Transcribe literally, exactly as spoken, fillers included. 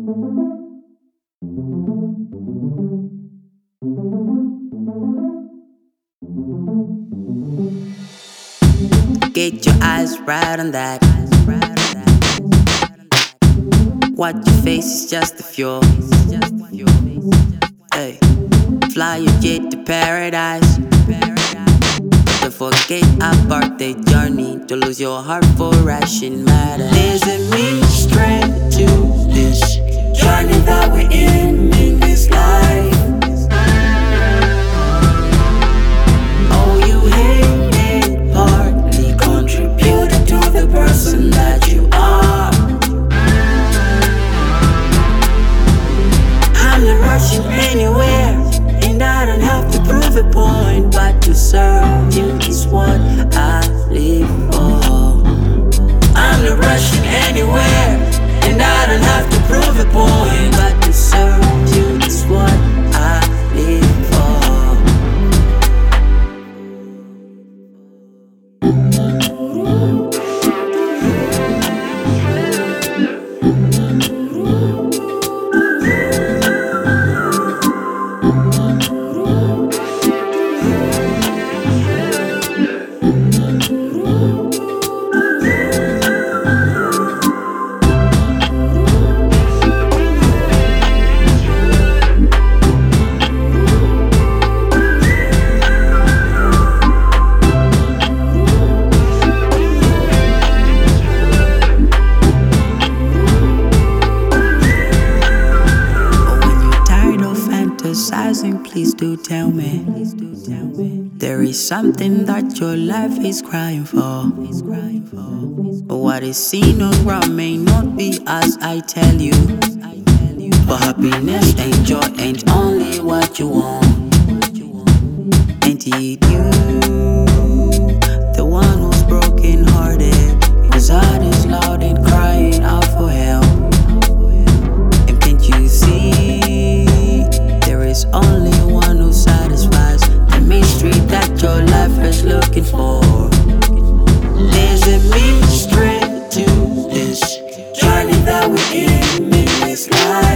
Get your eyes right on that. What your face is just a fuel. Hey, fly your jet to paradise. Don't forget our birthday journey. To lose your heart for ration matter. There's a mystery to this journey that we're in in this life. Oh, you hate it, partly contributed to the person that you are. I'm not rushing anywhere, and I don't have to prove a point, but to serve you is what I live for. I'm not rushing anywhere, and I don't have to prove a point, but to serve you is what I live for. Please do tell me, there is something that your life is crying for. What is seen around may not be as I tell you. But happiness and joy ain't only what you want. Ain't it you, the one who's broken hearted, whose heart is loud and crying out for help? And can't you see, there is only one who satisfies the mystery that your life is looking for. There's a mystery to this journey that we're in in this life.